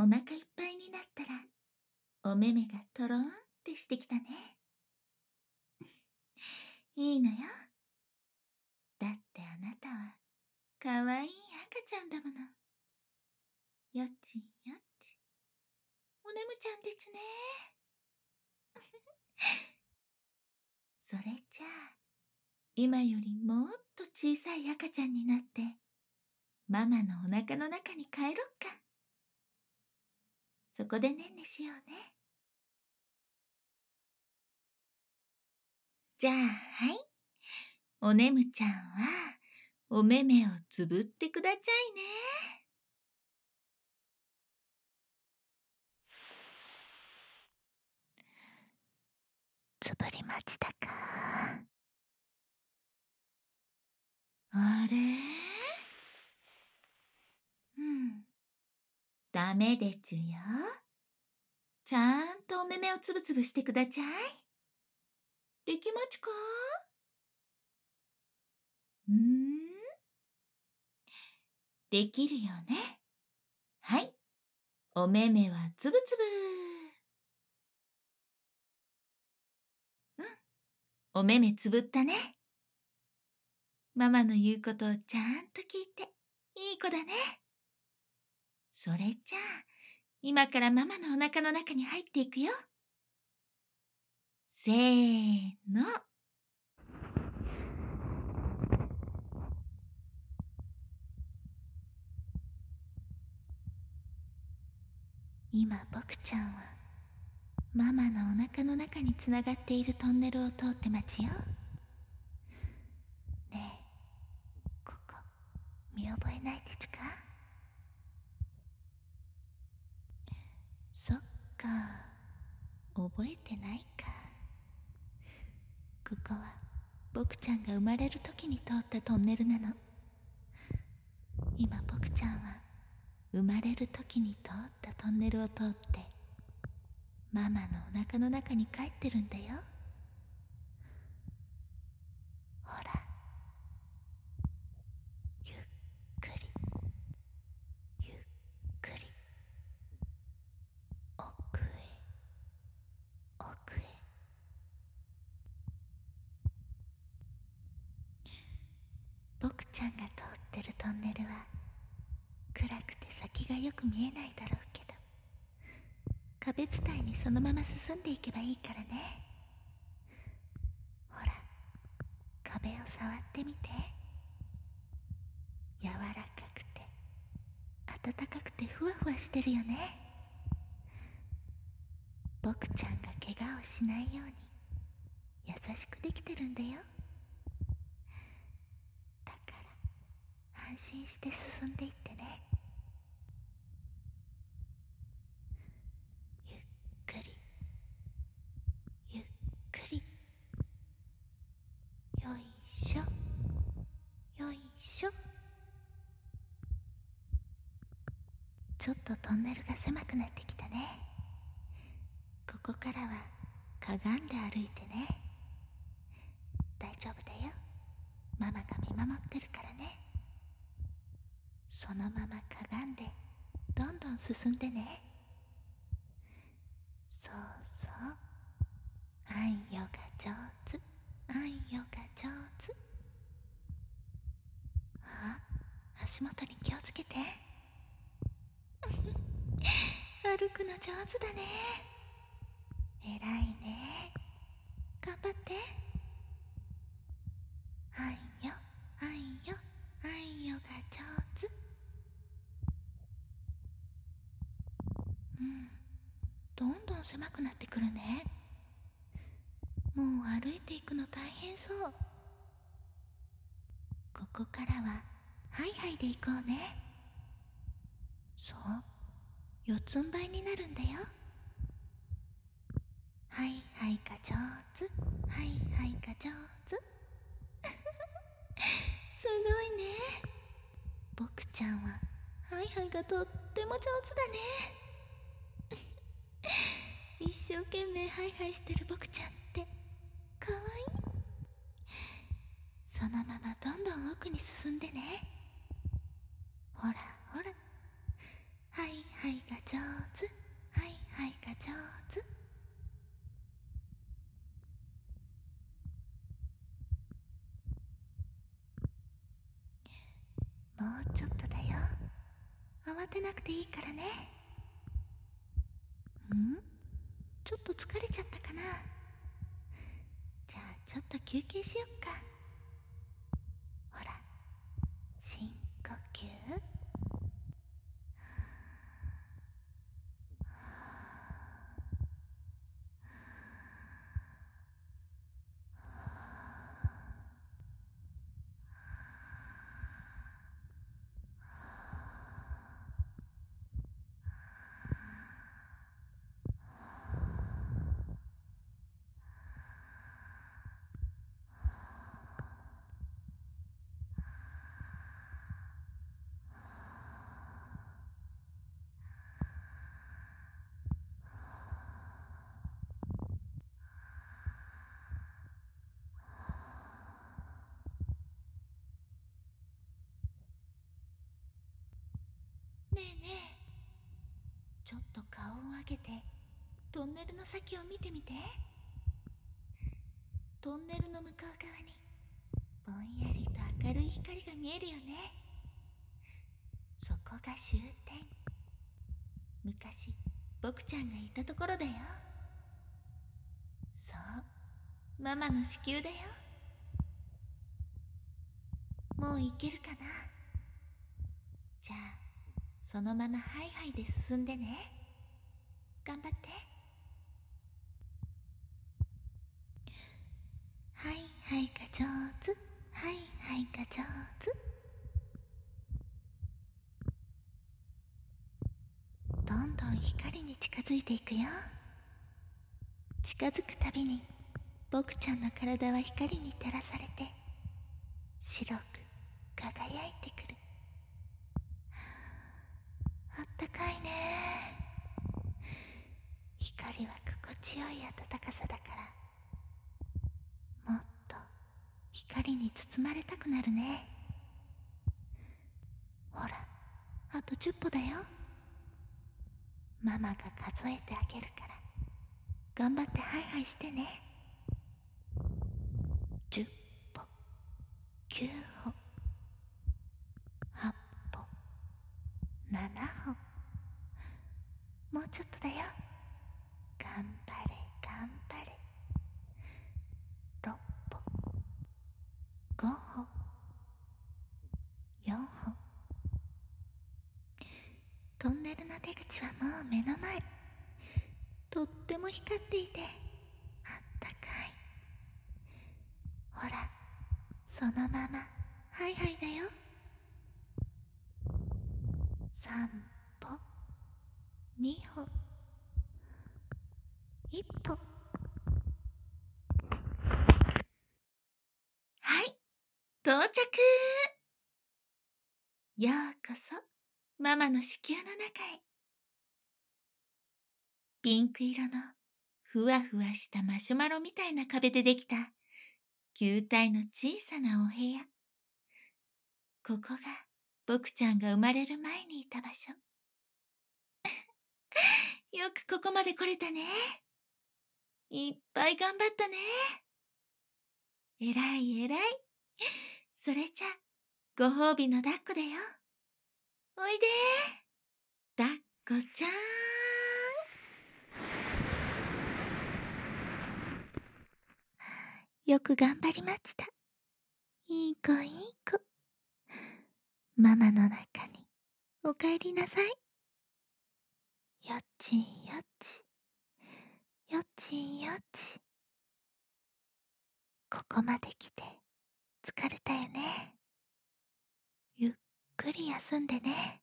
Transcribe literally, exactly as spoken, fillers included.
お腹いっぱいになったら、お目目がとろーんってしてきたね。いいのよ。だってあなたは、かわいい赤ちゃんだもの。よちよち。おねむちゃんですね。それじゃあ、今よりもっと小さい赤ちゃんになって、ママのお腹の中に帰ろっか。そこでねんねしようね。じゃあ、はい。おねむちゃんは、お目目をつぶってくだちゃいね。つぶりましたか？あれ？うん。ダメでちゅよ。ちゃんとお目目をつぶつぶしてくだちゃい。できまちか？うーん。できるよね。はい。お目目はつぶつぶ。うん。お目目つぶったね。ママの言うことをちゃんと聞いて、いい子だね。それじゃあ、今からママのお腹の中に入っていくよ。せーの。今僕ちゃんはママのお腹の中につながっているトンネルを通って待ちよ。ねえ、ここ見覚えないですか？そっか、覚えてないか。ここは僕ちゃんが生まれる時に通ったトンネルなの。今僕ちゃんは生まれる時に通ったトンネルを通ってママのお腹の中に帰ってるんだよ。ほら、ゆっくりゆっくり奥へ奥へ。僕ちゃんが通ってるトンネルは暗くて先がよく見えないだろうけど、壁伝いにそのまま進んでいけばいいからね。ほら、壁を触ってみて。柔らかくて暖かくてふわふわしてるよね。僕ちゃんが怪我をしないように優しくできてるんだよ。だから安心して進んでいってね。ゆっくりゆっくり。よいしょよいしょ。ちょっとトンネルが狭くなってきたね。ここからはかがんで歩いてね。大丈夫だよ。ママが見守ってるからね。そのままかがんでどんどん進んでね。そうそう。あんよが上手。あんよが上手。あ、足元に気をつけて。歩くの上手だね。えらいね。頑張って。あんよあんよあんよが上手。うん、どんどん狭くなってくるね。もう歩いていくの大変そう。ここからはハイハイで行こうね。そう、四つん這いになるんだよ。ハイハイが上手、ハイハイが上手。すごいね。僕ちゃんはハイハイがとっても上手だね。一生懸命ハイハイしてる僕ちゃんってかわいい。そのままどんどん奥に進んでね。ほらほら、ハイハイが上慌てなくていいからね。ん？ちょっと疲れちゃったかな。じゃあちょっと休憩しよっか。ほら、深呼吸。ねえねえ、ちょっと顔を上げてトンネルの先を見てみて。トンネルの向こう側にぼんやりと明るい光が見えるよね。そこが終点。昔僕ちゃんがいたところだよ。そう、ママの子宮だよ。もう行けるかな。じゃあそのままハイハイで進んでね。頑張って。ハイハイが上手、ハイハイが上手。どんどん光に近づいていくよ。近づくたびに僕ちゃんの体は光に照らされて白く輝いてくる。あったかいね。光は心地よい暖かさだから、もっと光に包まれたくなるね。ほら、あとじゅっぽだよ。ママが数えてあげるから、頑張ってハイハイしてね。じゅっぽ、きゅうほ、はっぽ、ななほ。もうちょっとだよ。頑張れ頑張れ。ろっぽ、ごほ、よんほ。トンネルの出口はもう目の前。とっても光っていてあったかい。ほら、そのままハイハイだよ。さんぽ、にほ、いっぽ。はい、到着。ようこそママの子宮の中へ。ピンク色のふわふわしたマシュマロみたいな壁でできた球体の小さなお部屋。ここが僕ちゃんが生まれる前にいた場所。よくここまで来れたね。いっぱい頑張ったね。えらいえらい。それじゃご褒美の抱っこだよ。おいでー、抱っこちゃーん。よく頑張りました。いい子いい子。ママの中におかえりなさい。よちよち、よちよち。ここまで来て疲れたよね。ゆっくり休んでね。